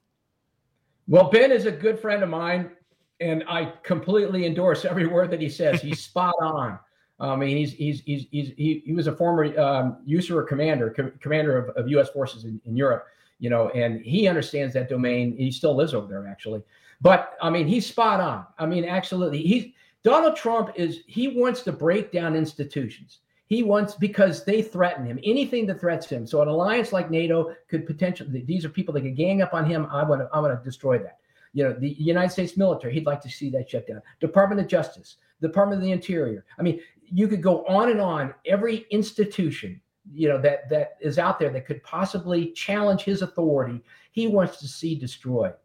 Well, Ben is a good friend of mine, and I completely endorse every word that he says. He's spot on. I mean, he's he's he's, he's he, he was a former um, U S A R commander, com- commander of, of U S forces in, in Europe, you know, and he understands that domain. He still lives over there, actually. But I mean, he's spot on. I mean, absolutely. He's Donald Trump is he wants to break down institutions. He wants because they threaten him. Anything that threatens him. So an alliance like NATO could potentially. These are people that could gang up on him. I want to. I want to destroy that. You know, the United States military. He'd like to see that shut down. Department of Justice, Department of the Interior. I mean, you could go on and on. Every institution, you know, that that is out there that could possibly challenge his authority, he wants to see destroyed.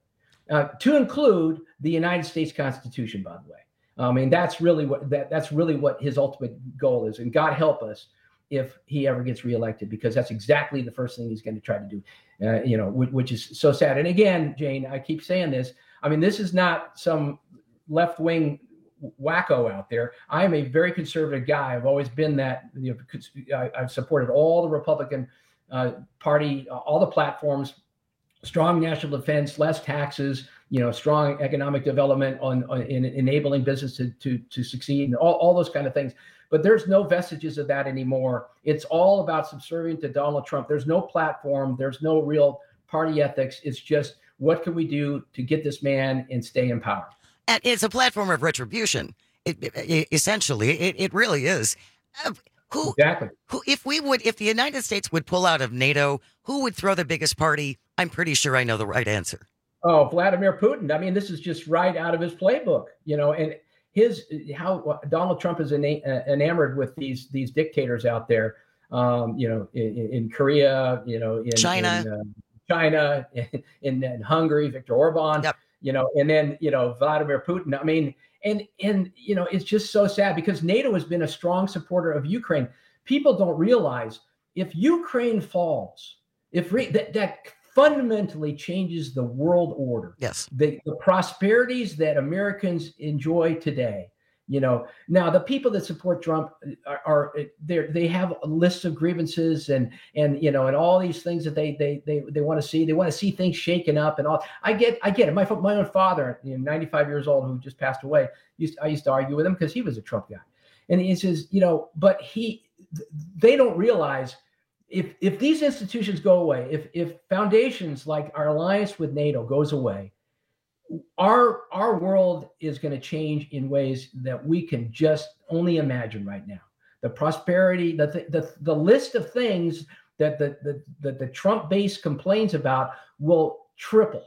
uh, to include the United States Constitution, by the way. I mean, that's really what that, that's really what his ultimate goal is. And God help us if he ever gets reelected, because that's exactly the first thing he's going to try to do, uh, you know, which, which is so sad. And again, Jane, I keep saying this. I mean, this is not some left-wing wacko out there. I am a very conservative guy. I've always been that. You know, I, I've supported all the Republican uh, Party, uh, all the platforms, strong national defense, less taxes, you know, strong economic development on, on in enabling business to, to, to succeed, and all, all those kind of things. But there's no vestiges of that anymore. It's all about subservient to Donald Trump. There's no platform. There's no real party ethics. It's just, what can we do to get this man and stay in power? And it's a platform of retribution. It, it, it, essentially, it, it really is. Uh, who, exactly. Who, if we would, if the United States would pull out of NATO, who would throw the biggest party? I'm pretty sure I know the right answer. Oh, Vladimir Putin. I mean, this is just right out of his playbook, you know, and his how Donald Trump is enamored with these these dictators out there, um, you know, in, in Korea, you know, in China, in, uh, China, in, in Hungary, Viktor Orban, yep. you know, and then, you know, Vladimir Putin. I mean, and and you know, it's just so sad because NATO has been a strong supporter of Ukraine. People don't realize if Ukraine falls, if re- that that fundamentally changes the world order. Yes. The, the prosperities that Americans enjoy today, you know, now the people that support Trump are, are they they have a list of grievances and, and, you know, and all these things that they, they, they, they want to see, they want to see things shaken up and all. I get, I get it. My, my own father, you know, ninety-five years old, who just passed away, used to, I used to argue with him because he was a Trump guy. And he says, you know, but he, they don't realize If if these institutions go away, if if foundations like our alliance with NATO goes away, our our world is going to change in ways that we can just only imagine right now. The prosperity, the the the list of things that the the the, the Trump base complains about will triple,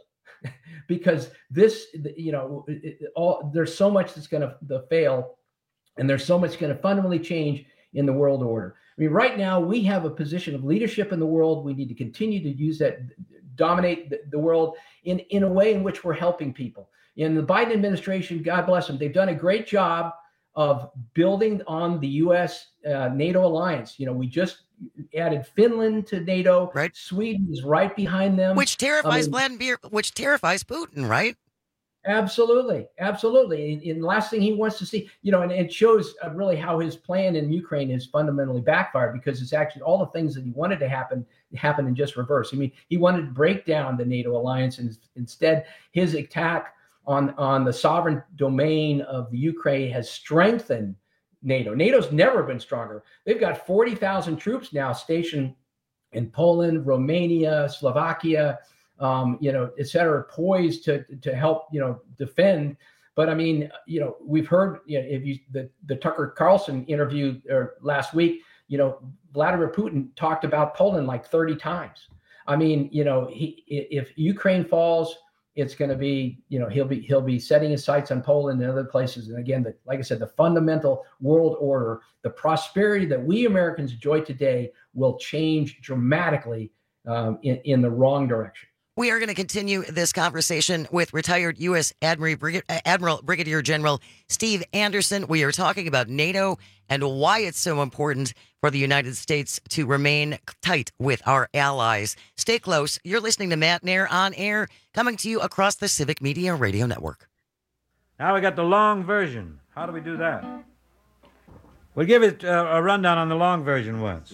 because this, you know, it, all there's so much that's going to fail, and there's so much going to fundamentally change in the world order. I mean, right now we have a position of leadership in the world. We need to continue to use that, dominate the, the world in, in a way in which we're helping people. In the Biden administration, God bless them, they've done a great job of building on the U S uh, NATO alliance. You know, we just added Finland to NATO. Right. Sweden is right behind them. Which terrifies I mean, Vladimir, which terrifies Putin, right? Absolutely. Absolutely. And, and the last thing he wants to see, you know, and it shows uh, really how his plan in Ukraine is fundamentally backfired, because it's actually all the things that he wanted to happen, happen in just reverse. I mean, he wanted to break down the NATO alliance, and instead his attack on, on the sovereign domain of the Ukraine has strengthened NATO. NATO's never been stronger. They've got forty thousand troops now stationed in Poland, Romania, Slovakia, Um, you know, et cetera, poised to to help, you know, defend. But I mean, you know, we've heard, you know, if you the, the Tucker Carlson interview or last week, you know, Vladimir Putin talked about Poland like thirty times. I mean, you know, he if Ukraine falls, it's going to be, you know, he'll be he'll be setting his sights on Poland and other places. And again, the, like I said, the fundamental world order, the prosperity that we Americans enjoy today will change dramatically um, in in the wrong direction. We are going to continue this conversation with retired U S Admiral, Brig- Admiral Brigadier General Steve Anderson. We are talking about NATO and why it's so important for the United States to remain tight with our allies. Stay close. You're listening to Matt Nair on Air, coming to you across the Civic Media Radio Network. Now we got the long version. How do we do that? We'll give it uh, a rundown on the long version once.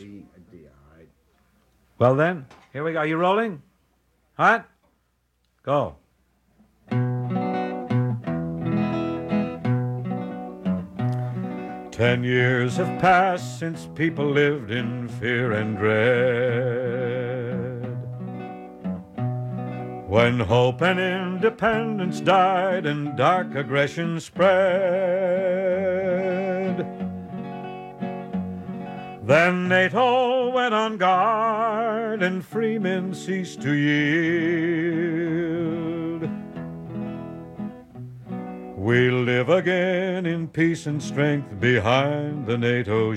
Well then, here we go. Are you rolling? Hot? Go. Ten years have passed since people lived in fear and dread. When hope and independence died and dark aggression spread. Then NATO went on guard and free men ceased to yield. We live again in peace and strength behind the NATO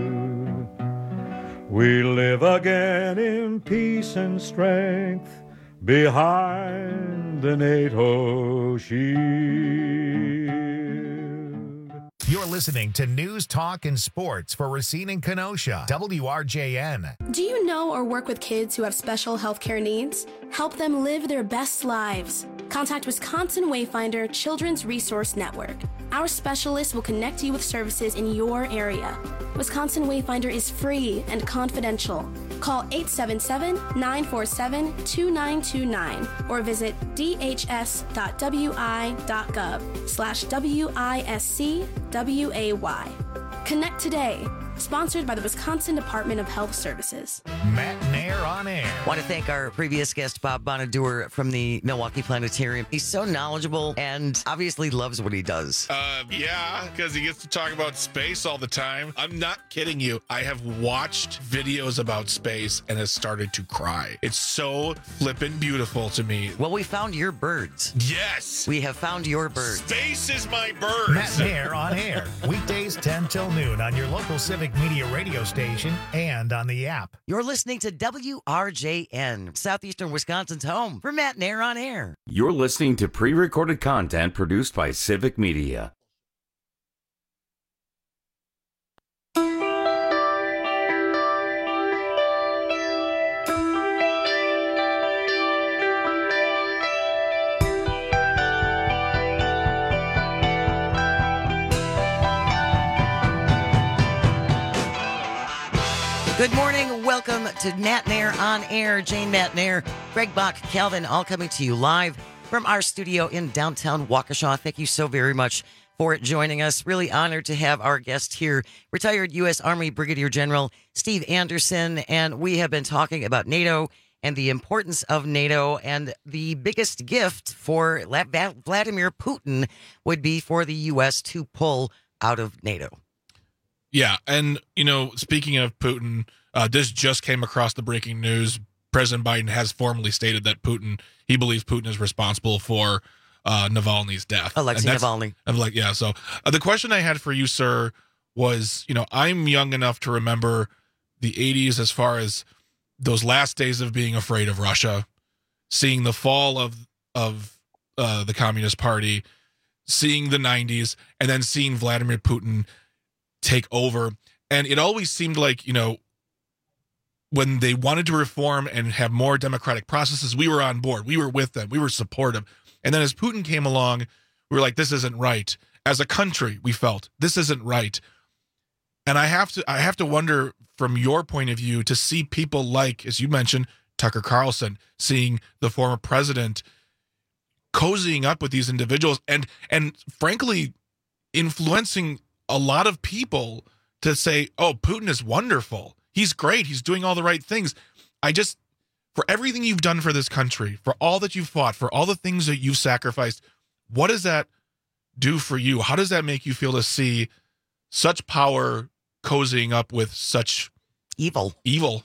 shield. We live again in peace and strength behind the NATO shield. You're listening to News, Talk, and Sports for Racine and Kenosha, W R J N. Do you know or work with kids who have special health care needs? Help them live their best lives. Contact Wisconsin Wayfinder Children's Resource Network. Our specialists will connect you with services in your area. Wisconsin Wayfinder is free and confidential. Call eight seven seven, nine four seven, two nine two nine or visit d h s dot w i dot gov slash W I S C W A Y. Connect today. Sponsored by the Wisconsin Department of Health Services. Matt Nair on air. Want to thank our previous guest, Bob Bonaduer from the Milwaukee Planetarium. He's so knowledgeable and obviously loves what he does. Uh, yeah, because he gets to talk about space all the time. I'm not kidding you. I have watched videos about space and has started to cry. It's so flippin' beautiful to me. Well, we found your birds. Yes. We have found your birds. Space is my birds. Matt Nair on air. Weekdays ten till noon on your local Civic Media radio station and on the app. You're listening to W R J N, Southeastern Wisconsin's home for Matt Nair on air. You're listening to pre-recorded content produced by Civic Media. Good morning. Welcome to Matt Nair on air. Jane Matt Nair, Greg Bach, Calvin, all coming to you live from our studio in downtown Waukesha. Thank you so very much for joining us. Really honored to have our guest here, retired U S Army Brigadier General Steve Anderson. And we have been talking about NATO and the importance of NATO. And the biggest gift for Vladimir Putin would be for the U S to pull out of NATO. Yeah, and, you know, speaking of Putin, uh, this just came across the breaking news. President Biden has formally stated that Putin, he believes Putin is responsible for uh, Navalny's death. Alexei Navalny. I'm like, yeah, so uh, the question I had for you, sir, was, you know, I'm young enough to remember the eighties as far as those last days of being afraid of Russia, seeing the fall of, of uh, the Communist Party, seeing the nineties, and then seeing Vladimir Putin take over. And it always seemed like, you know, when they wanted to reform and have more democratic processes, we were on board. We were with them. We were supportive. And then as Putin came along, we were like, this isn't right. As a country, we felt this isn't right. And I have to, I have to wonder from your point of view to see people like, as you mentioned, Tucker Carlson, seeing the former president cozying up with these individuals and, and frankly, influencing a lot of people to say, oh, Putin is wonderful. He's great. He's doing all the right things. I just, for everything you've done for this country, for all that you've fought, for all the things that you've sacrificed, what does that do for you? How does that make you feel to see such power cozying up with such evil? Evil.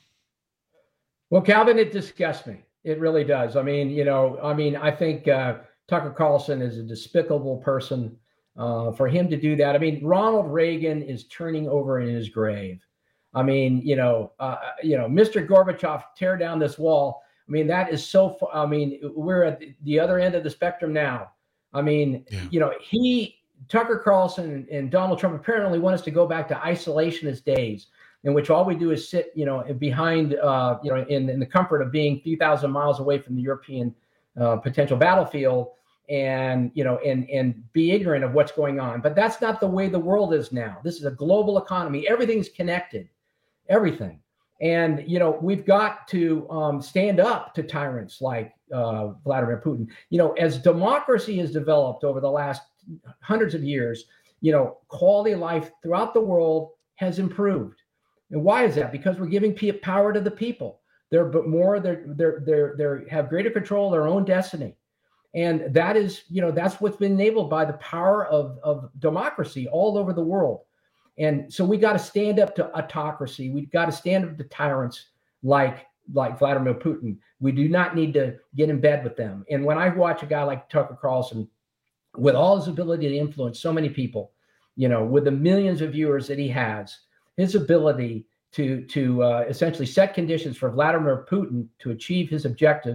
Well, Calvin, it disgusts me. It really does. I mean, you know, I mean, I think uh, Tucker Carlson is a despicable person. Uh, for him to do that. I mean, Ronald Reagan is turning over in his grave. I mean, you know, uh, you know, Mister Gorbachev, tear down this wall. I mean, that is so far. I mean, we're at the other end of the spectrum now. I mean, yeah. you know, he, Tucker Carlson and, and Donald Trump apparently want us to go back to isolationist days in which all we do is sit, you know, behind, uh, you know, in, in the comfort of being three thousand miles away from the European uh, potential battlefield. And, you know, and, and be ignorant of what's going on. But that's not the way the world is now. This is a global economy. Everything's connected, everything. And, you know, we've got to um, stand up to tyrants like uh, Vladimir Putin. You know, as democracy has developed over the last hundreds of years, you know, quality of life throughout the world has improved. And why is that? Because we're giving power to the people. They're but more, they're, they're, they're, they're have greater control of their own destiny. And that is, you know, that's what's been enabled by the power of, of democracy all over the world. And so we got to stand up to autocracy. We've got to stand up to tyrants like, like Vladimir Putin. We do not need to get in bed with them. And when I watch a guy like Tucker Carlson, with all his ability to influence so many people, you know, with the millions of viewers that he has, his ability to, to uh, essentially set conditions for Vladimir Putin to achieve his objectives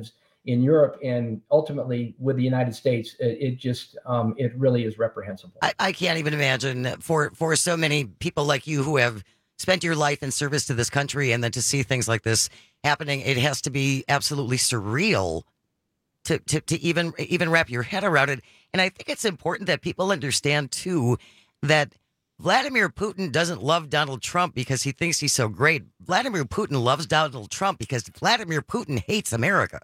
in Europe and ultimately with the United States, it, it just, um, it really is reprehensible. I, I can't even imagine for, for so many people like you who have spent your life in service to this country, and then to see things like this happening, it has to be absolutely surreal to, to, to even, even wrap your head around it. And I think it's important that people understand too, that Vladimir Putin doesn't love Donald Trump because he thinks he's so great. Vladimir Putin loves Donald Trump because Vladimir Putin hates America.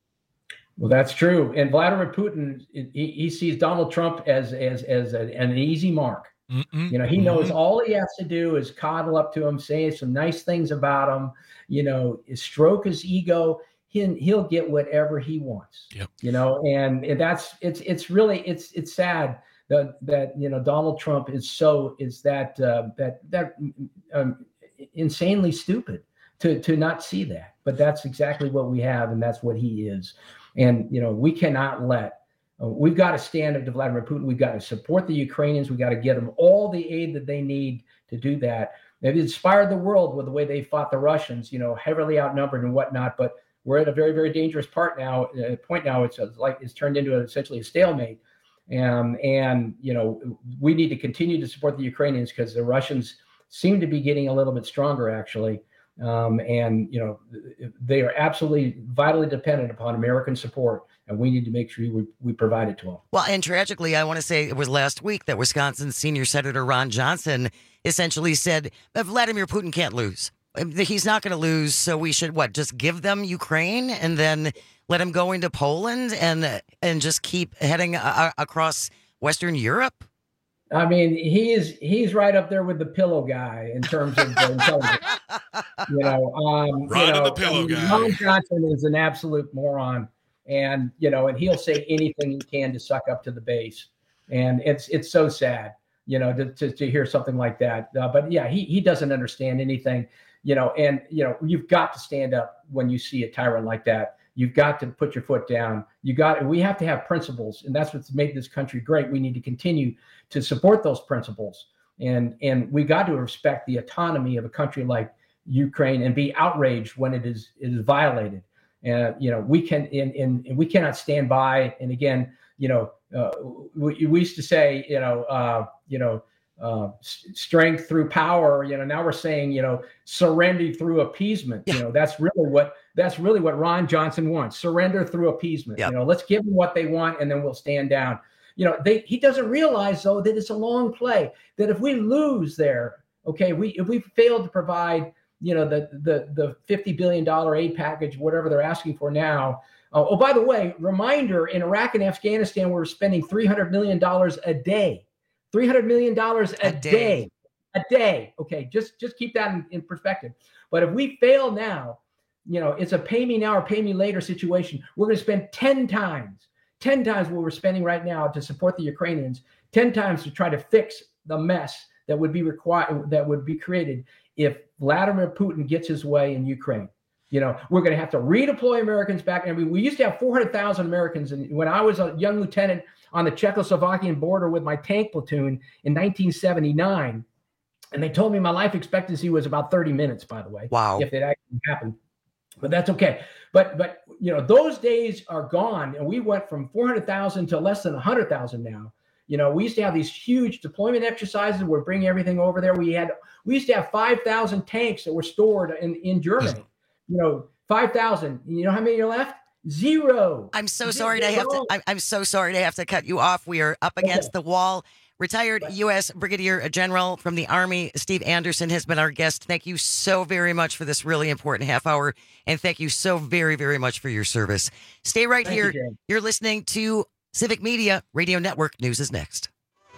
Well, that's true. And Vladimir Putin, he, he sees Donald Trump as as as a, an easy mark. Mm-mm. You know, he knows mm-hmm. all he has to do is coddle up to him, say some nice things about him, you know, stroke his ego. He'll, he'll get whatever he wants. Yep. You know, and, and that's it's it's really it's it's sad that that you know Donald Trump is so is that uh, that that um, insanely stupid to to not see that. But that's exactly what we have, and that's what he is. And, you know, we cannot let, uh, we've got to stand up to Vladimir Putin. We've got to support the Ukrainians. We've got to get them all the aid that they need to do that. They've inspired the world with the way they fought the Russians, you know, heavily outnumbered and whatnot. But we're at a very, very dangerous part now, uh, point now. It's a, like it's turned into a, essentially a stalemate. Um, and, you know, we need to continue to support the Ukrainians because the Russians seem to be getting a little bit stronger, actually. Um, and, you know, they are absolutely vitally dependent upon American support, and we need to make sure we, we provide it to them. Well, and tragically, I want to say it was last week that Wisconsin's senior Senator Ron Johnson essentially said that Vladimir Putin can't lose. He's not going to lose. So we should, what, just give them Ukraine and then let him go into Poland and and just keep heading a- across Western Europe? I mean, he is he's right up there with the pillow guy in terms of the intelligence. You know, um, right you know, on the pillow I mean, guy. Ron Johnson is an absolute moron, and you know, and he'll say anything he can to suck up to the base, and it's it's so sad, you know, to to, to hear something like that. Uh, but yeah, he he doesn't understand anything, you know, and you know, you've got to stand up when you see a tyrant like that. You've got to put your foot down. You got. We have to have principles, and that's what's made this country great. We need to continue to support those principles, and and we got to respect the autonomy of a country like Ukraine and be outraged when it is it is violated. And you know, we can and, and we cannot stand by. And again, you know, uh, we, we used to say, you know, uh, you know. Uh, strength through power, you know, now we're saying, you know, surrender through appeasement. Yeah. You know, that's really what that's really what Ron Johnson wants. Surrender through appeasement. Yep. You know, let's give them what they want and then we'll stand down. You know, they he doesn't realize though that it's a long play, that if we lose there, okay, we if we fail to provide, you know, the the the fifty billion dollars aid package, whatever they're asking for now. Uh, oh, by the way, reminder, in Iraq and Afghanistan, we're spending three hundred million dollars a day. three hundred million dollars a, a day. day, a day. Okay. Just, just keep that in, in perspective. But if we fail now, you know, it's a pay me now or pay me later situation. We're going to spend ten times, ten times what we're spending right now to support the Ukrainians, ten times to try to fix the mess that would be required, that would be created if Vladimir Putin gets his way in Ukraine. You know, we're going to have to redeploy Americans back. I mean, we used to have four hundred thousand Americans. And when I was a young lieutenant on the Czechoslovakian border with my tank platoon in nineteen seventy-nine, and they told me my life expectancy was about thirty minutes, by the way. Wow. If it actually happened. But that's okay. But, but you know, those days are gone. And we went from four hundred thousand to less than one hundred thousand now. You know, we used to have these huge deployment exercises. We're bringing everything over there. We had, we used to have five thousand tanks that were stored in, in Germany. You know, five thousand. You know how many are left? Zero. I'm so sorry to have to. I'm, I'm so sorry to have to cut you off. We are up against the wall. Retired U S Brigadier General from the Army, Steve Anderson, has been our guest. Thank you so very much for this really important half hour, and thank you so very, very much for your service. Stay right Thank here. you, You're listening to Civic Media Radio Network. News is next.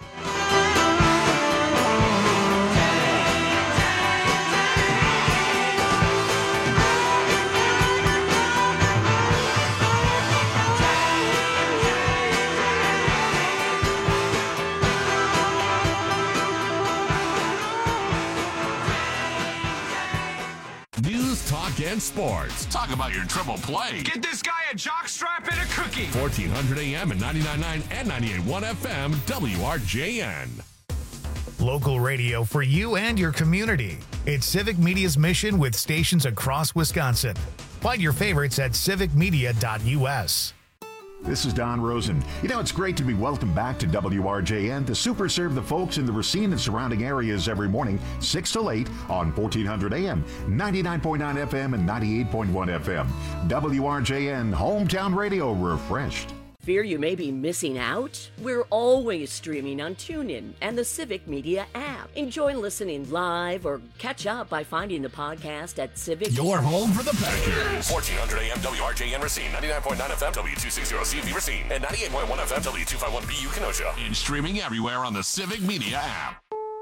News, talk, and sports. Talk about your triple play. Get this guy a jockstrap and a cookie. fourteen hundred A M and ninety-nine point nine and ninety-eight point one F M, W R J N. Local radio for you and your community. It's Civic Media's mission with stations across Wisconsin. Find your favorites at civic media dot U S. This is Don Rosen. You know, it's great to be welcomed back to W R J N to super serve the folks in the Racine and surrounding areas every morning, six to eight on fourteen hundred A M, ninety-nine point nine F M, and ninety-eight point one F M. W R J N, Hometown Radio, refreshed. Fear you may be missing out? We're always streaming on TuneIn and the Civic Media app. Enjoy listening live or catch up by finding the podcast at Civic. Your home for the Packers. fourteen hundred A M W R J N Racine, ninety-nine point nine F M W two sixty C V Racine, and ninety-eight point one F M W two fifty-one B U Kenosha. And streaming everywhere on the Civic Media app.